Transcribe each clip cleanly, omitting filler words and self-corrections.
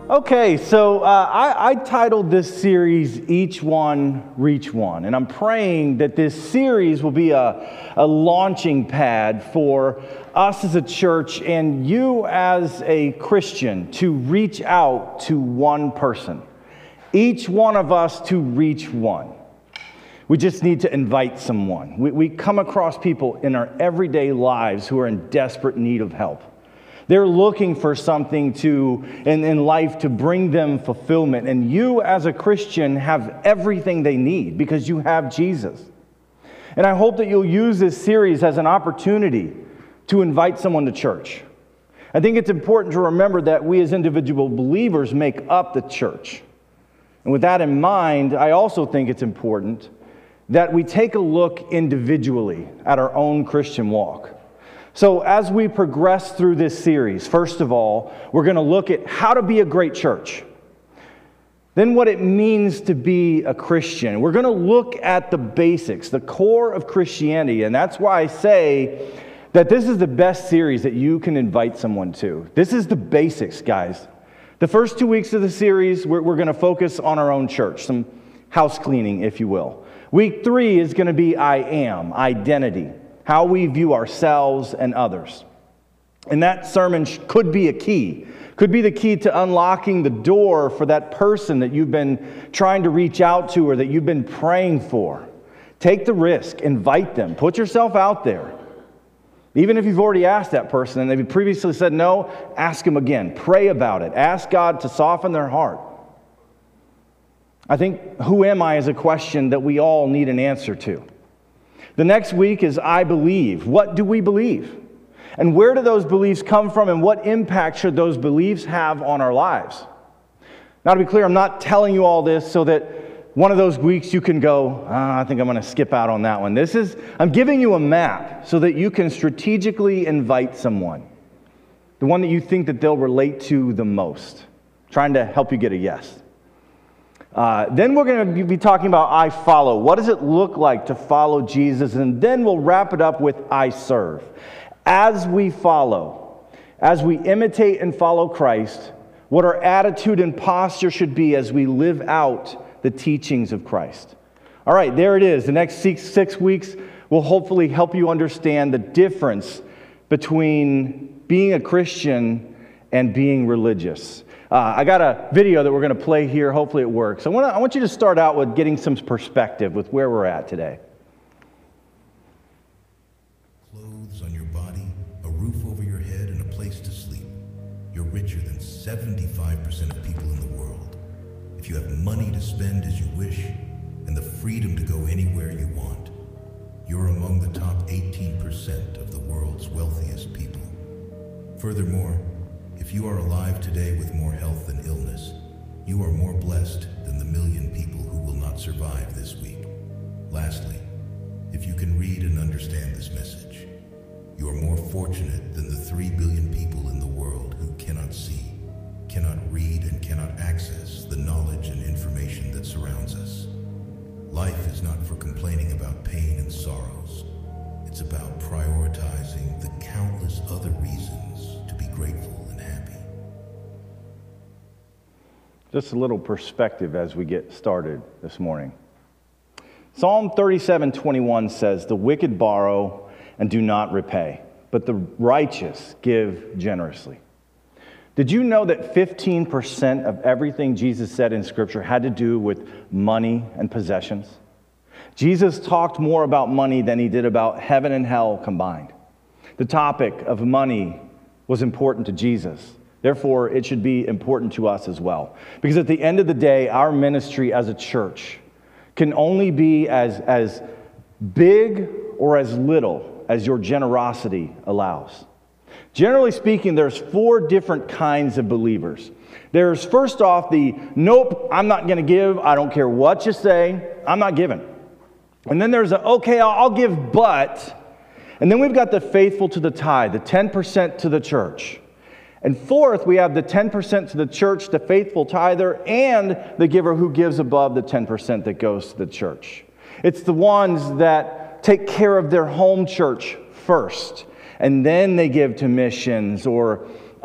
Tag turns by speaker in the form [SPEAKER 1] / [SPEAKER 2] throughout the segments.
[SPEAKER 1] Okay, so I titled this series, Each One, Reach One. And I'm praying that this series will be a launching pad for us as a church and you as a Christian to reach out to one person. Each one of us to reach one. We just need to invite someone. We come across people in our everyday lives who are in desperate need of help. They're looking for something in life to bring them fulfillment. And you as a Christian have everything they need because you have Jesus. And I hope that you'll use this series as an opportunity to invite someone to church. I think it's important to remember that we as individual believers make up the church. And with that in mind, I also think it's important that we take a look individually at our own Christian walk. So as we progress through this series, first of all, we're going to look at how to be a great church. Then what it means to be a Christian. We're going to look at the basics, the core of Christianity. And that's why I say that this is the best series that you can invite someone to. This is the basics, guys. The first 2 weeks of the series, we're going to focus on our own church, some house cleaning, if you will. Week 3 is going to be I am, identity. How we view ourselves and others. And that sermon could be a key. Could be the key to unlocking the door for that person that you've been trying to reach out to or that you've been praying for. Take the risk. Invite them. Put yourself out there. Even if you've already asked that person and they've previously said no, ask them again. Pray about it. Ask God to soften their heart. I think, who am I is a question that we all need an answer to. The next week is I believe. What do we believe? And where do those beliefs come from and what impact should those beliefs have on our lives? Now to be clear, I'm not telling you all this so that one of those weeks you can go, I think I'm going to skip out on that one. I'm giving you a map so that you can strategically invite someone. The one that you think that they'll relate to the most. Trying to help you get a yes. Then we're going to be talking about I follow. What does it look like to follow Jesus? And then we'll wrap it up with I serve. As we follow, as we imitate and follow Christ, what our attitude and posture should be as we live out the teachings of Christ. All right, there it is. The next 6 weeks will hopefully help you understand the difference between being a Christian and being religious. I got a video that we're going to play here. Hopefully it works. I want you to start out with getting some perspective with where we're at today.
[SPEAKER 2] Clothes on your body, a roof over your head, and a place to sleep. You're richer than 75% of people in the world. If you have money to spend as you wish and the freedom to go anywhere you want, you're among the top 18% of the world's wealthiest people. Furthermore, if you are alive today with more health than illness, you are more blessed than the 1 million people who will not survive this week. Lastly, if you can read and understand this message, you are more fortunate than the 3 billion people in the world who cannot see, cannot read, and cannot access the knowledge and information that surrounds us. Life is not for complaining about pain and sorrows. It's about prioritizing the countless other reasons to be grateful.
[SPEAKER 1] Just a little perspective as we get started this morning. Psalm 37:21 says, "The wicked borrow and do not repay, but the righteous give generously." Did you know that 15% of everything Jesus said in Scripture had to do with money and possessions? Jesus talked more about money than he did about heaven and hell combined. The topic of money was important to Jesus. Therefore, it should be important to us as well. Because at the end of the day, our ministry as a church can only be as big or as little as your generosity allows. Generally speaking, there's 4 different kinds of believers. There's first off the, nope, I'm not going to give. I don't care what you say. I'm not giving. And then there's okay, I'll give, but. And then we've got the faithful to the tithe, the 10% to the church. And fourth, we have the 10% to the church, the faithful tither, and the giver who gives above the 10% that goes to the church. It's the ones that take care of their home church first, and then they give to missions or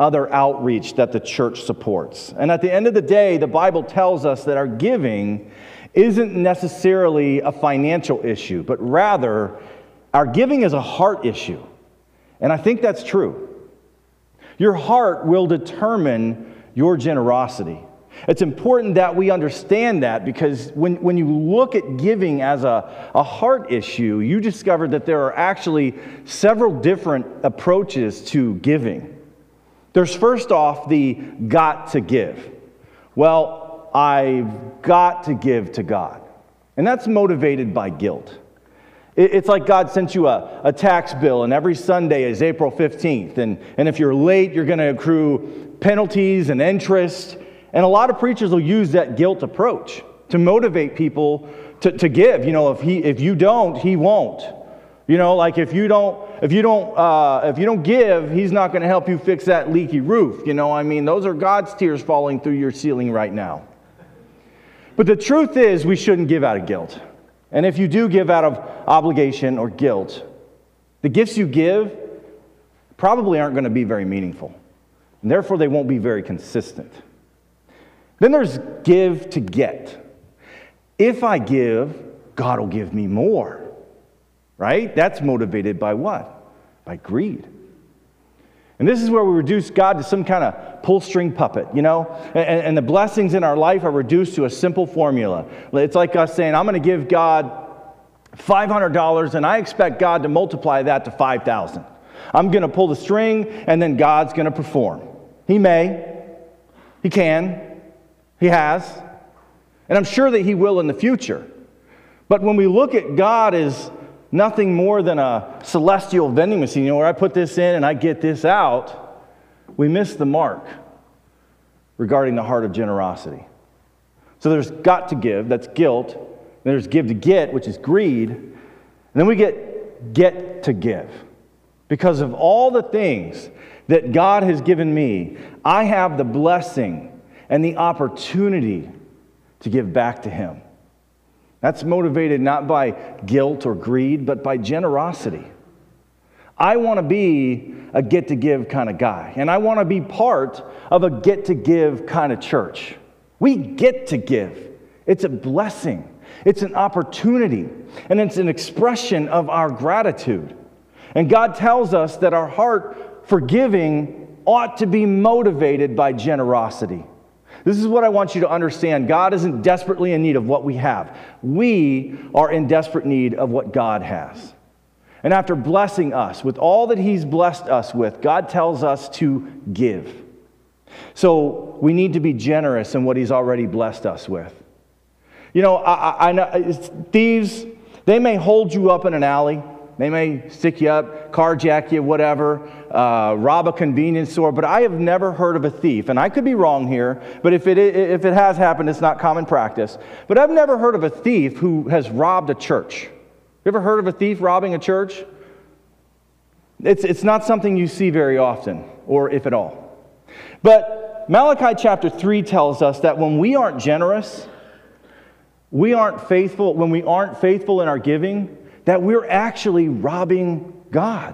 [SPEAKER 1] other outreach that the church supports. And at the end of the day, the Bible tells us that our giving isn't necessarily a financial issue, but rather our giving is a heart issue. And I think that's true. Your heart will determine your generosity. It's important that we understand that, because when you look at giving as a heart issue, you discover that there are actually several different approaches to giving. There's first off the got to give. Well, I've got to give to God. And that's motivated by guilt. It's like God sent you a tax bill, and every Sunday is April 15th. And if you're late, you're going to accrue penalties and interest. And a lot of preachers will use that guilt approach to motivate people to give. You know, if you don't, he won't. You know, like if you don't give, he's not going to help you fix that leaky roof. You know, I mean, those are God's tears falling through your ceiling right now. But the truth is, we shouldn't give out of guilt. And if you do give out of obligation or guilt, the gifts you give probably aren't going to be very meaningful. And therefore, they won't be very consistent. Then there's give to get. If I give, God will give me more. Right? That's motivated by what? By greed. And this is where we reduce God to some kind of pull-string puppet, you know? And the blessings in our life are reduced to a simple formula. It's like us saying, I'm going to give God $500, and I expect God to multiply that to $5,000. I'm going to pull the string, and then God's going to perform. He may. He can. He has. And I'm sure that he will in the future. But when we look at God as nothing more than a celestial vending machine, you know, where I put this in and I get this out, we miss the mark regarding the heart of generosity. So there's got to give, that's guilt. Then there's give to get, which is greed. And then we get to give. Because of all the things that God has given me, I have the blessing and the opportunity to give back to him. That's motivated not by guilt or greed, but by generosity. I want to be a get-to-give kind of guy, and I want to be part of a get-to-give kind of church. We get to give. It's a blessing. It's an opportunity, and it's an expression of our gratitude. And God tells us that our heart for giving ought to be motivated by generosity. This is what I want you to understand. God isn't desperately in need of what we have. We are in desperate need of what God has. And after blessing us with all that he's blessed us with, God tells us to give. So we need to be generous in what he's already blessed us with. You know, I know thieves, they may hold you up in an alley. They may stick you up, carjack you, whatever, rob a convenience store. But I have never heard of a thief, and I could be wrong here, but if it has happened, it's not common practice. But I've never heard of a thief who has robbed a church. You ever heard of a thief robbing a church? It's not something you see very often, or if at all. But Malachi chapter 3 tells us that when we aren't generous, we aren't faithful, when we aren't faithful in our giving, that we're actually robbing God.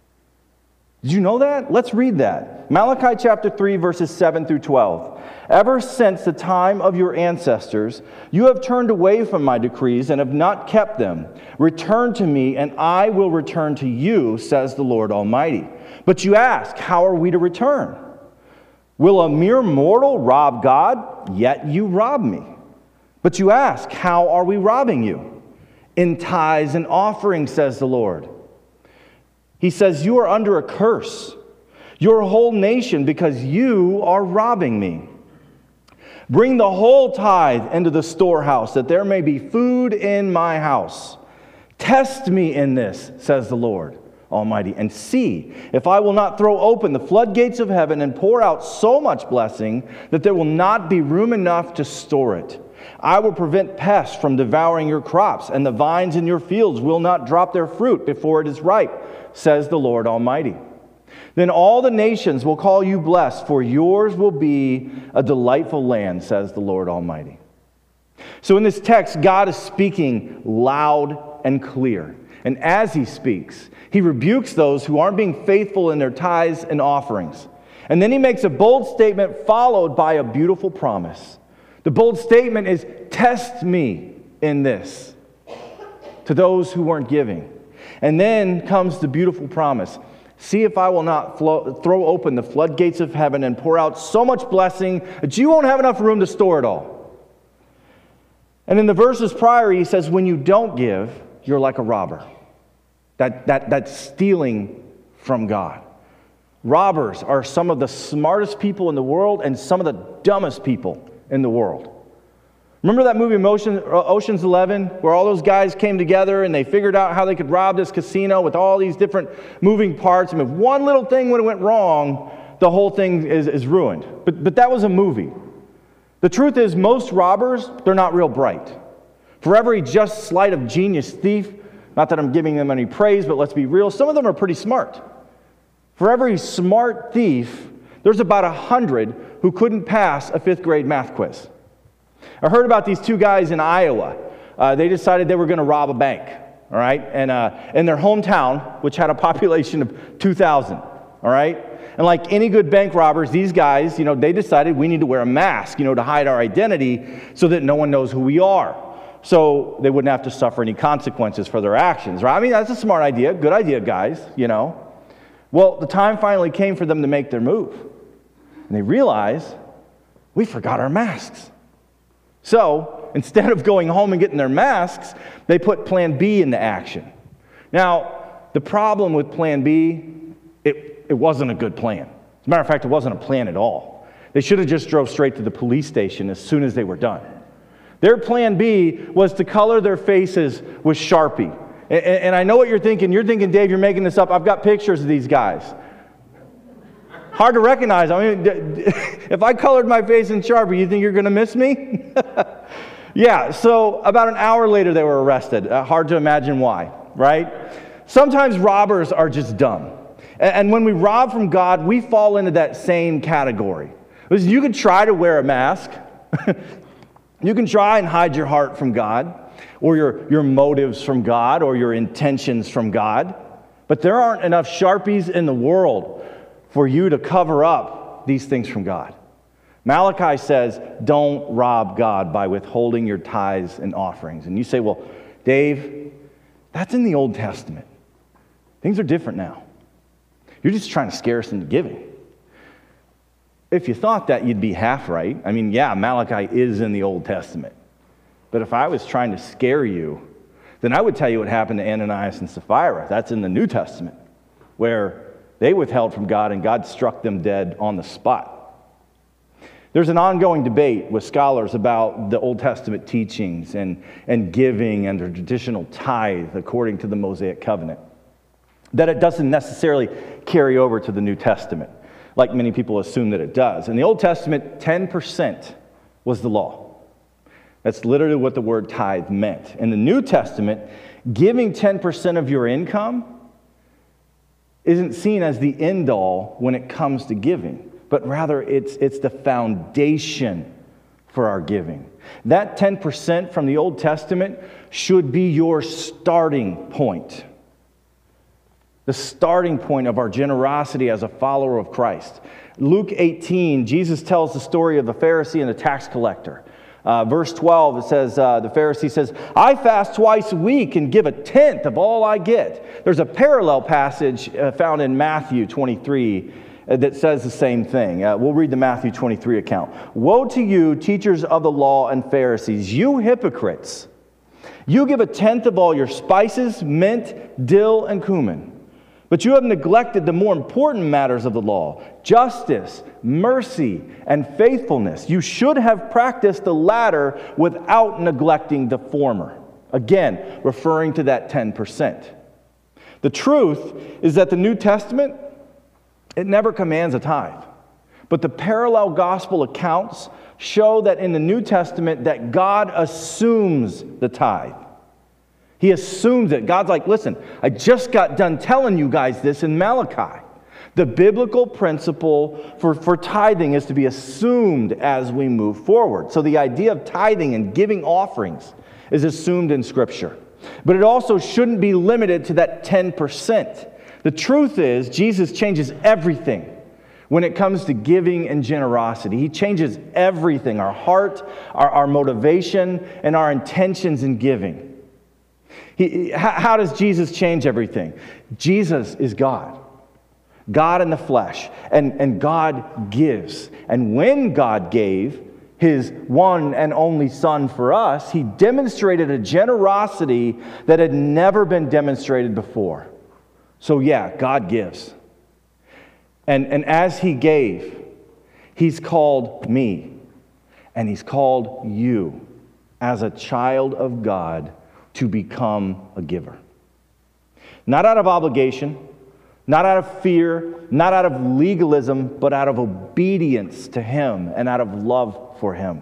[SPEAKER 1] Did you know that? Let's read that. Malachi chapter 3, verses 7 through 12. Ever since the time of your ancestors, you have turned away from my decrees and have not kept them. Return to me, and I will return to you, says the Lord Almighty. But you ask, how are we to return? Will a mere mortal rob God? Yet you rob me. But you ask, how are we robbing you? In tithes and offerings, says the Lord. He says, you are under a curse, your whole nation, because you are robbing me. Bring the whole tithe into the storehouse, that there may be food in my house. Test me in this, says the Lord Almighty, and see if I will not throw open the floodgates of heaven and pour out so much blessing that there will not be room enough to store it. I will prevent pests from devouring your crops, and the vines in your fields will not drop their fruit before it is ripe, says the Lord Almighty. Then all the nations will call you blessed, for yours will be a delightful land, says the Lord Almighty. So in this text, God is speaking loud and clear. And as he speaks, he rebukes those who aren't being faithful in their tithes and offerings. And then he makes a bold statement followed by a beautiful promise. The bold statement is, test me in this, to those who weren't giving. And then comes the beautiful promise. See if I will not throw open the floodgates of heaven and pour out so much blessing that you won't have enough room to store it all. And in the verses prior, he says, when you don't give, you're like a robber. That's stealing from God. Robbers are some of the smartest people in the world and some of the dumbest people in the world. Remember that movie Ocean's 11, where all those guys came together and they figured out how they could rob this casino with all these different moving parts, and if one little thing would have went wrong, the whole thing is ruined. But that was a movie. The truth is, most robbers, they're not real bright. For every just slight of genius thief, not that I'm giving them any praise, but let's be real, some of them are pretty smart. For every smart thief, there's about 100 who couldn't pass a 5th grade math quiz. I heard about these two guys in Iowa. They decided they were going to rob a bank, all right? And in their hometown, which had a population of 2,000, all right? And like any good bank robbers, these guys, they decided we need to wear a mask, to hide our identity so that no one knows who we are. So they wouldn't have to suffer any consequences for their actions, right? I mean, that's a smart idea. Good idea, guys, Well, the time finally came for them to make their move. And they realized, we forgot our masks. So, instead of going home and getting their masks, they put Plan B into action. Now, the problem with Plan B, it wasn't a good plan. As a matter of fact, it wasn't a plan at all. They should have just drove straight to the police station as soon as they were done. Their Plan B was to color their faces with Sharpie. And I know what you're thinking. You're thinking, Dave, you're making this up. I've got pictures of these guys. Hard to recognize. I mean, if I colored my face in Sharpie, you think you're going to miss me? Yeah, so about an hour later they were arrested. Hard to imagine why, right? Sometimes robbers are just dumb. And when we rob from God, we fall into that same category. Listen, you can try to wear a mask. You can try and hide your heart from God, or your motives from God, or your intentions from God. But there aren't enough Sharpies in the world for you to cover up these things from God. Malachi says, don't rob God by withholding your tithes and offerings. And you say, well, Dave, that's in the Old Testament. Things are different now. You're just trying to scare us into giving. If you thought that, you'd be half right. I mean, yeah, Malachi is in the Old Testament. But if I was trying to scare you, then I would tell you what happened to Ananias and Sapphira. That's in the New Testament, where they withheld from God and God struck them dead on the spot. There's an ongoing debate with scholars about the Old Testament teachings and giving and the traditional tithe according to the Mosaic covenant, that it doesn't necessarily carry over to the New Testament, like many people assume that it does. In the Old Testament, 10% was the law. That's literally what the word tithe meant. In the New Testament, giving 10% of your income isn't seen as the end-all when it comes to giving, but rather it's the foundation for our giving. That 10% from the Old Testament should be your starting point. The starting point of our generosity as a follower of Christ. Luke 18, Jesus tells the story of the Pharisee and the tax collector. Verse 12, it says, the Pharisee says, I fast twice a week and give 1/10 of all I get. There's a parallel passage found in Matthew 23 that says the same thing. We'll read the Matthew 23 account. Woe to you, teachers of the law and Pharisees, you hypocrites! You give 1/10 of all your spices, mint, dill, and cumin. But you have neglected the more important matters of the law, justice, mercy, and faithfulness. You should have practiced the latter without neglecting the former. Again, referring to that 10%. The truth is that the New Testament, it never commands a tithe. But the parallel gospel accounts show that in the New Testament that God assumes the tithe. He assumes it. God's like, listen, I just got done telling you guys this in Malachi. The biblical principle for tithing is to be assumed as we move forward. So the idea of tithing and giving offerings is assumed in Scripture. But it also shouldn't be limited to that 10%. The truth is, Jesus changes everything when it comes to giving and generosity. He changes everything, our heart, our motivation, and our intentions in giving. How does Jesus change everything? Jesus is God. God in the flesh. And God gives. And when God gave His one and only Son for us, He demonstrated a generosity that had never been demonstrated before. So yeah, God gives. And as He gave, He's called me, and He's called you as a child of God to become a giver. Not out of obligation, not out of fear, not out of legalism, but out of obedience to Him and out of love for Him.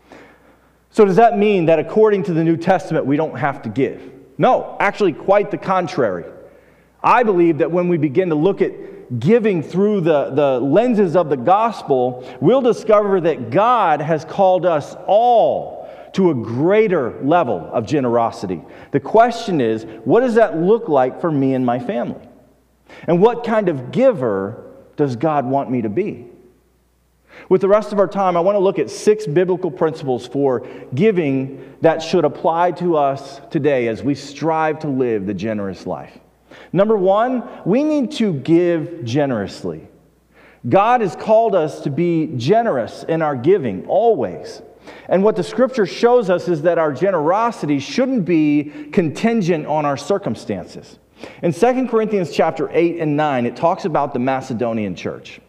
[SPEAKER 1] So does that mean that according to the New Testament, we don't have to give? No, actually quite the contrary. I believe that when we begin to look at giving through the lenses of the gospel, we'll discover that God has called us all to a greater level of generosity. The question is, what does that look like for me and my family? And what kind of giver does God want me to be? With the rest of our time, I want to look at 6 biblical principles for giving that should apply to us today as we strive to live the generous life. Number 1, we need to give generously. God has called us to be generous in our giving, always. And what the Scripture shows us is that our generosity shouldn't be contingent on our circumstances. In 2 Corinthians chapter 8 and 9, it talks about the Macedonian church.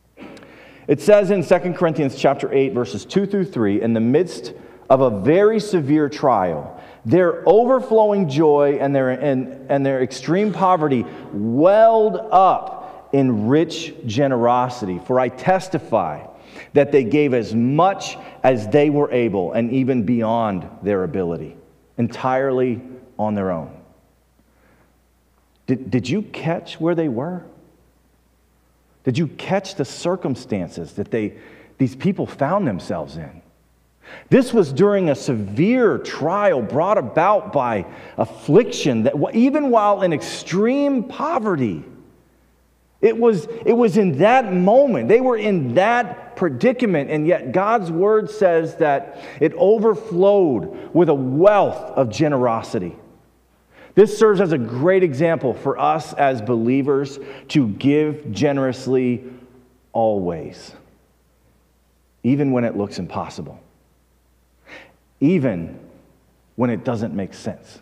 [SPEAKER 1] It says in 2 Corinthians chapter 8, verses 2 through 3, in the midst of a very severe trial, their overflowing joy and their extreme poverty welled up in rich generosity. For I testify that they gave as much as they were able, and even beyond their ability, entirely on their own. Did you catch where they were? Did you catch the circumstances that these people found themselves in? This was during a severe trial brought about by affliction, that even while in extreme poverty, it was in that moment, they were in that predicament, and yet God's word says that it overflowed with a wealth of generosity. This serves as a great example for us as believers to give generously always, even when it looks impossible, even when it doesn't make sense.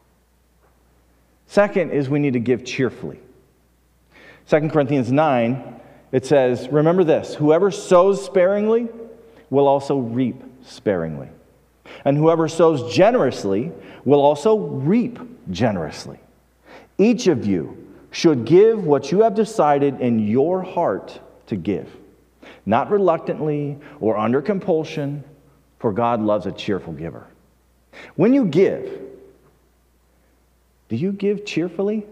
[SPEAKER 1] Second is we need to give cheerfully. 2 Corinthians 9, it says, remember this, whoever sows sparingly will also reap sparingly. And whoever sows generously will also reap generously. Each of you should give what you have decided in your heart to give, not reluctantly or under compulsion, for God loves a cheerful giver. When you give, do you give cheerfully?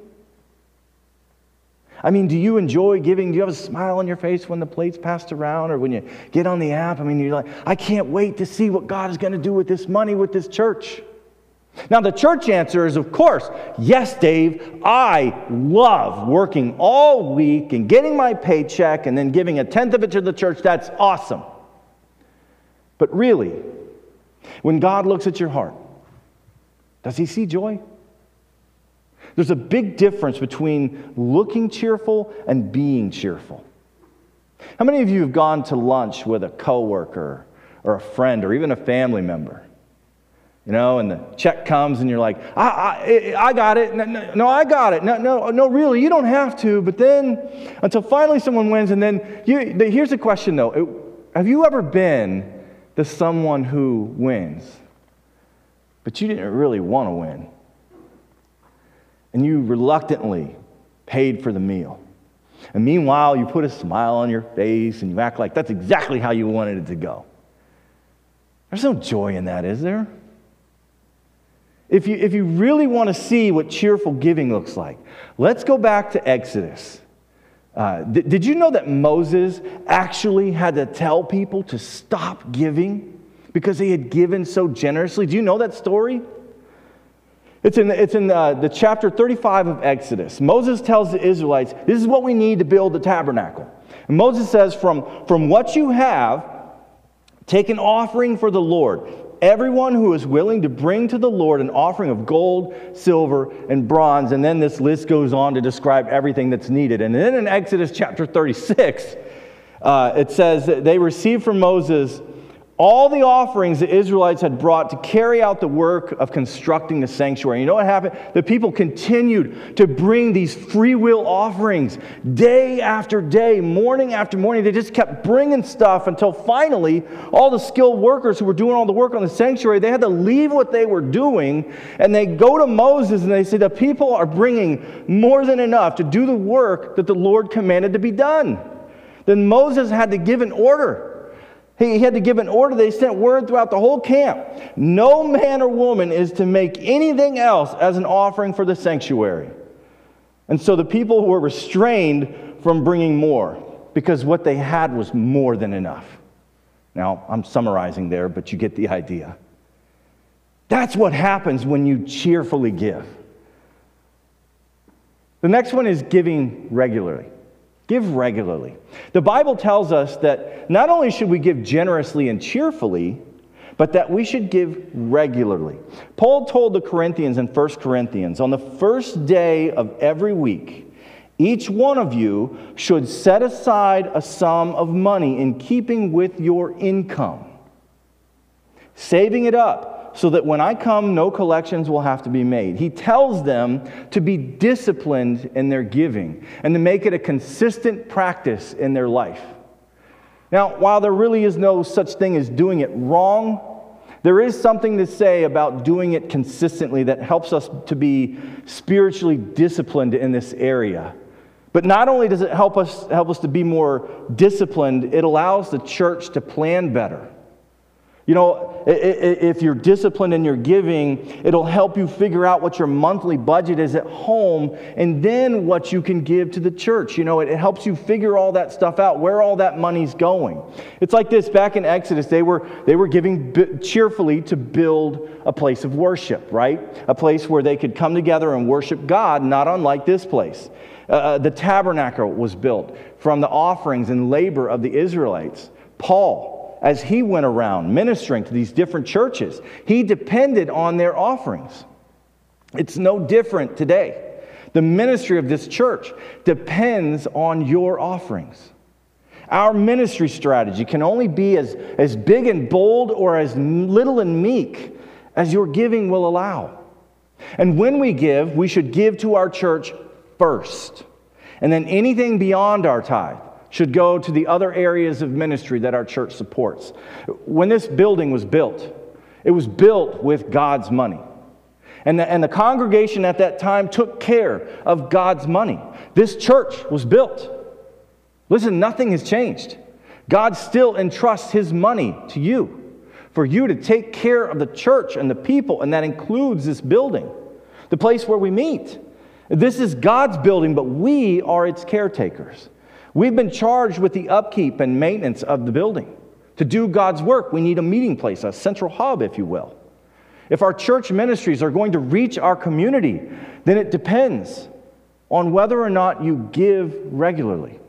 [SPEAKER 1] I mean, do you enjoy giving? Do you have a smile on your face when the plate's passed around or when you get on the app? I mean, you're like, I can't wait to see what God is going to do with this money, with this church. Now, the church answer is, of course, yes, Dave, I love working all week and getting my paycheck and then giving 1/10 of it to the church. That's awesome. But really, when God looks at your heart, does He see joy? There's a big difference between looking cheerful and being cheerful. How many of you have gone to lunch with a coworker or a friend or even a family member? You know, and the check comes and you're like, I got it. No, I got it. No, really, you don't have to. But then, until finally someone wins, and then, here's the question though. Have you ever been the someone who wins, but you didn't really want to win? And you reluctantly paid for the meal. And meanwhile, you put a smile on your face and you act like that's exactly how you wanted it to go. There's no joy in that, is there? If you really want to see what cheerful giving looks like, let's go back to Exodus. Did you know that Moses actually had to tell people to stop giving because they had given so generously? Do you know that story? It's in the chapter 35 of Exodus. Moses tells the Israelites, this is what we need to build the tabernacle. And Moses says, from what you have, take an offering for the Lord. Everyone who is willing to bring to the Lord an offering of gold, silver, and bronze. And then this list goes on to describe everything that's needed. And then in Exodus chapter 36, it says that they received from Moses all the offerings the Israelites had brought to carry out the work of constructing the sanctuary. You know what happened? The people continued to bring these free will offerings day after day, morning after morning. They just kept bringing stuff until finally all the skilled workers who were doing all the work on the sanctuary, they had to leave what they were doing, and they go to Moses and they say, the people are bringing more than enough to do the work that the Lord commanded to be done. Then Moses had to give an order. He had to give an order. They sent word throughout the whole camp. No man or woman is to make anything else as an offering for the sanctuary. And so the people were restrained from bringing more because what they had was more than enough. Now, I'm summarizing there, but you get the idea. That's what happens when you cheerfully give. The next one is giving regularly. Give regularly. The Bible tells us that not only should we give generously and cheerfully, but that we should give regularly. Paul told the Corinthians in 1 Corinthians, on the first day of every week, each one of you should set aside a sum of money in keeping with your income, saving it up, so that when I come, no collections will have to be made. He tells them to be disciplined in their giving and to make it a consistent practice in their life. Now, while there really is no such thing as doing it wrong, there is something to say about doing it consistently that helps us to be spiritually disciplined in this area. But not only does it help us to be more disciplined, it allows the church to plan better. You know, if you're disciplined in your giving, it'll help you figure out what your monthly budget is at home and then what you can give to the church. You know, it helps you figure all that stuff out, where all that money's going. It's like this. Back in Exodus, they were giving cheerfully to build a place of worship, right? A place where they could come together and worship God, not unlike this place. The tabernacle was built from the offerings and labor of the Israelites. Paul, as he went around ministering to these different churches, he depended on their offerings. It's no different today. The ministry of this church depends on your offerings. Our ministry strategy can only be as big and bold or as little and meek as your giving will allow. And when we give, we should give to our church first. And then anything beyond our tithe should go to the other areas of ministry that our church supports. When this building was built, it was built with God's money. And the congregation at that time took care of God's money. This church was built. Listen, nothing has changed. God still entrusts His money to you for you to take care of the church and the people, and that includes this building, the place where we meet. This is God's building, but we are its caretakers. We've been charged with the upkeep and maintenance of the building. To do God's work, we need a meeting place, a central hub, if you will. If our church ministries are going to reach our community, then it depends on whether or not you give regularly.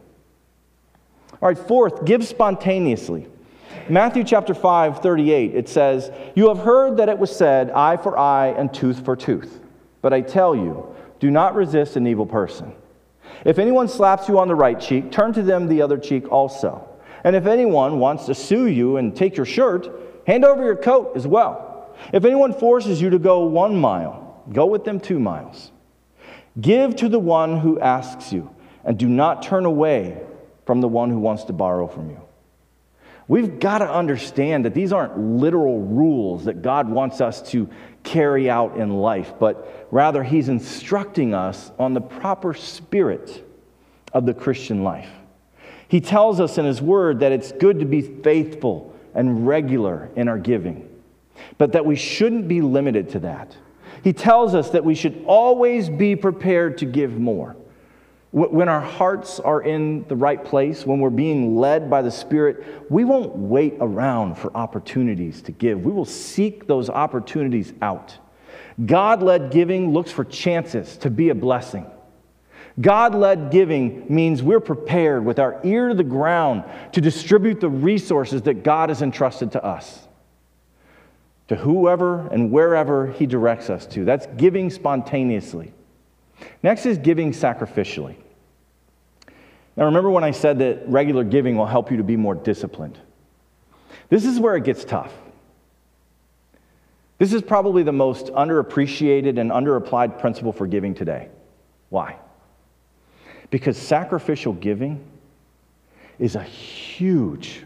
[SPEAKER 1] All right, fourth, give spontaneously. Matthew chapter 5:38, it says, "You have heard that it was said, eye for eye and tooth for tooth. But I tell you, do not resist an evil person. If anyone slaps you on the right cheek, turn to them the other cheek also. And if anyone wants to sue you and take your shirt, hand over your coat as well. If anyone forces you to go 1 mile, go with them 2 miles. Give to the one who asks you, and do not turn away from the one who wants to borrow from you." We've got to understand that these aren't literal rules that God wants us to carry out in life, but rather He's instructing us on the proper spirit of the Christian life. He tells us in His Word that it's good to be faithful and regular in our giving, but that we shouldn't be limited to that. He tells us that we should always be prepared to give more. When our hearts are in the right place, when we're being led by the Spirit, we won't wait around for opportunities to give. We will seek those opportunities out. God-led giving looks for chances to be a blessing. God-led giving means we're prepared with our ear to the ground to distribute the resources that God has entrusted to us, to whoever and wherever He directs us to. That's giving spontaneously. Next is giving sacrificially. Now remember when I said that regular giving will help you to be more disciplined? This is where it gets tough. This is probably the most underappreciated and underapplied principle for giving today. Why? Because sacrificial giving is a huge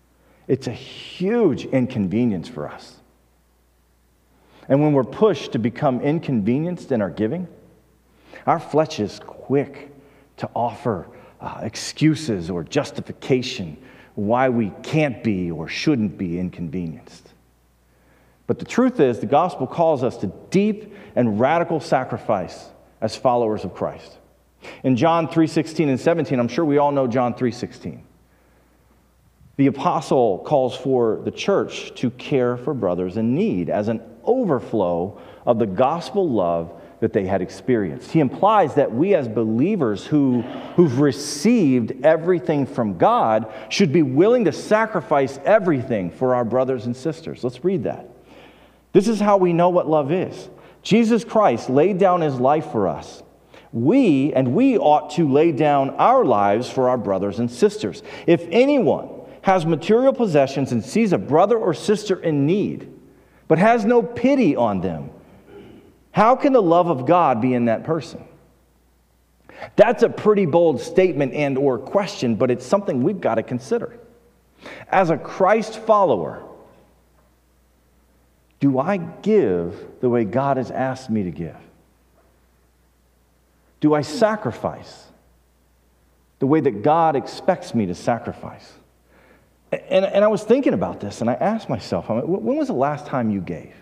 [SPEAKER 1] inconvenience for us. And when we're pushed to become inconvenienced in our giving, our flesh is quick to offer excuses or justification why we can't be or shouldn't be inconvenienced. But the truth is, the gospel calls us to deep and radical sacrifice as followers of Christ. In John 3:16 and 17, I'm sure we all know John 3:16. The apostle calls for the church to care for brothers in need as an overflow of the gospel love that they had experienced. He implies that we as believers who've received everything from God should be willing to sacrifice everything for our brothers and sisters. Let's read that. This is how we know what love is. Jesus Christ laid down His life for us. We ought to lay down our lives for our brothers and sisters. If anyone has material possessions and sees a brother or sister in need, but has no pity on them, how can the love of God be in that person? That's a pretty bold statement and or question, but it's something we've got to consider. As a Christ follower, do I give the way God has asked me to give? Do I sacrifice the way that God expects me to sacrifice? And I was thinking about this, and I asked myself, when was the last time you gave?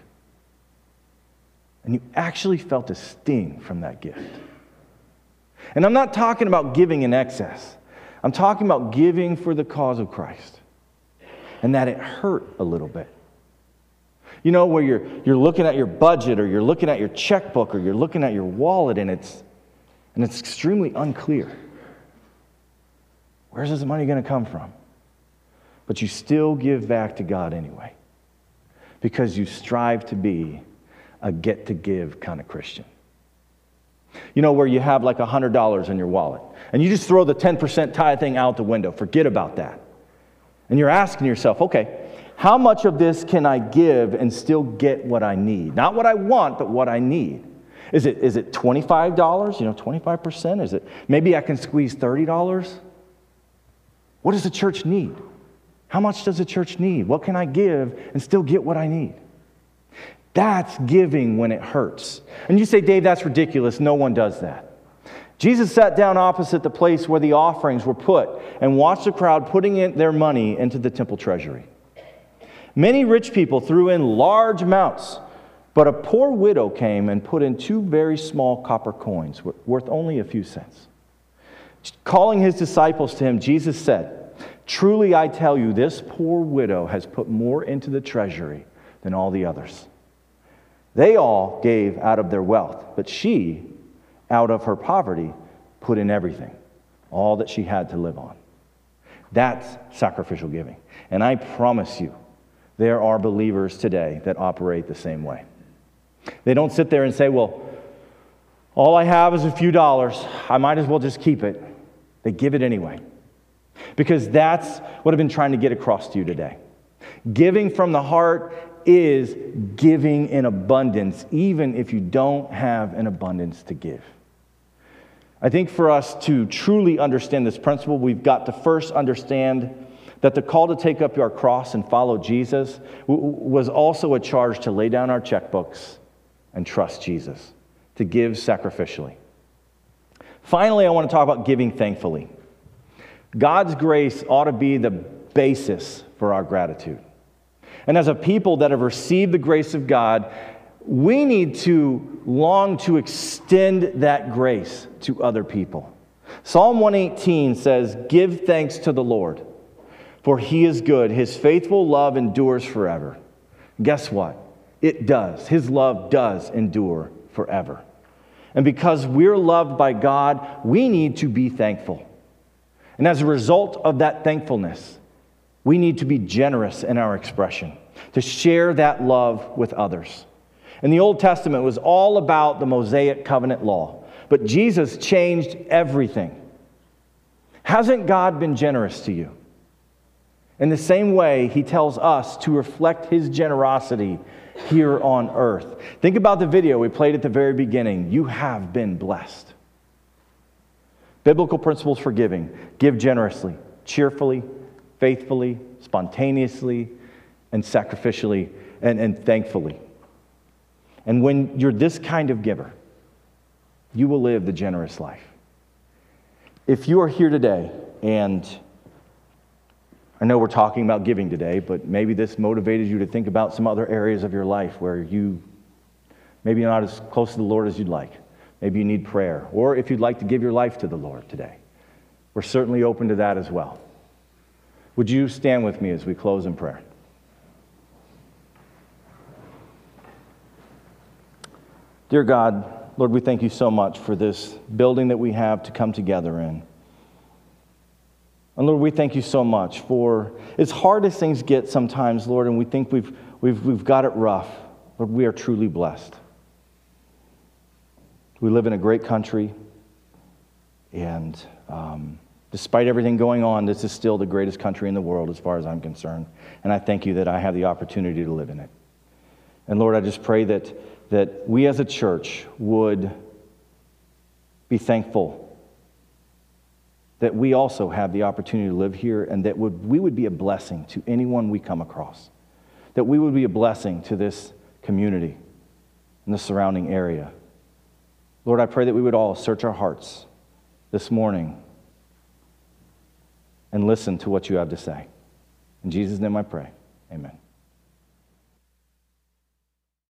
[SPEAKER 1] And you actually felt a sting from that gift. And I'm not talking about giving in excess. I'm talking about giving for the cause of Christ. And that it hurt a little bit. You know, where you're looking at your budget, or you're looking at your checkbook, or you're looking at your wallet, and it's extremely unclear. Where's this money going to come from? But you still give back to God anyway, because you strive to be a get-to-give kind of Christian. You know, where you have like $100 in your wallet, and you just throw the 10% tithe thing out the window. Forget about that. And you're asking yourself, okay, how much of this can I give and still get what I need? Not what I want, but what I need. Is it $25, 25%? Is it maybe I can squeeze $30? What does the church need? How much does the church need? What can I give and still get what I need? That's giving when it hurts. And you say, Dave, that's ridiculous. No one does that. Jesus sat down opposite the place where the offerings were put and watched the crowd putting in their money into the temple treasury. Many rich people threw in large amounts, but a poor widow came and put in 2 very small copper coins, worth only a few cents. Calling His disciples to Him, Jesus said, "Truly I tell you, this poor widow has put more into the treasury than all the others. They all gave out of their wealth, but she, out of her poverty, put in everything, all that she had to live on." That's sacrificial giving. And I promise you, there are believers today that operate the same way. They don't sit there and say, well, all I have is a few dollars. I might as well just keep it. They give it anyway. Because that's what I've been trying to get across to you today. Giving from the heart is giving in abundance, even if you don't have an abundance to give. I think for us to truly understand this principle, we've got to first understand that the call to take up our cross and follow Jesus was also a charge to lay down our checkbooks and trust Jesus, to give sacrificially. Finally, I want to talk about giving thankfully. God's grace ought to be the basis for our gratitude. And as a people that have received the grace of God, we need to long to extend that grace to other people. Psalm 118 says, "Give thanks to the Lord, for He is good. His faithful love endures forever." Guess what? It does. His love does endure forever. And because we're loved by God, we need to be thankful. And as a result of that thankfulness, we need to be generous in our expression, to share that love with others. And the Old Testament was all about the Mosaic covenant law, but Jesus changed everything. Hasn't God been generous to you? In the same way, he tells us to reflect his generosity here on earth. Think about the video we played at the very beginning. You have been blessed. Biblical principles for giving. Give generously, cheerfully, faithfully, spontaneously, and sacrificially, and thankfully. And when you're this kind of giver, you will live the generous life. If you are here today, and I know we're talking about giving today, but maybe this motivated you to think about some other areas of your life where you maybe not as close to the Lord as you'd like. Maybe you need prayer, or if you'd like to give your life to the Lord today. We're certainly open to that as well. Would you stand with me as we close in prayer? Dear God, Lord, we thank you so much for this building that we have to come together in. And Lord, we thank you so much for, as hard as things get sometimes, Lord, and we think we've got it rough, Lord, we are truly blessed. We live in a great country, and despite everything going on, this is still the greatest country in the world as far as I'm concerned. And I thank you that I have the opportunity to live in it. And Lord, I just pray that we as a church would be thankful that we also have the opportunity to live here, and that we would be a blessing to anyone we come across. That we would be a blessing to this community and the surrounding area. Lord, I pray that we would all search our hearts this morning and listen to what you have to say. In Jesus' name I pray. Amen.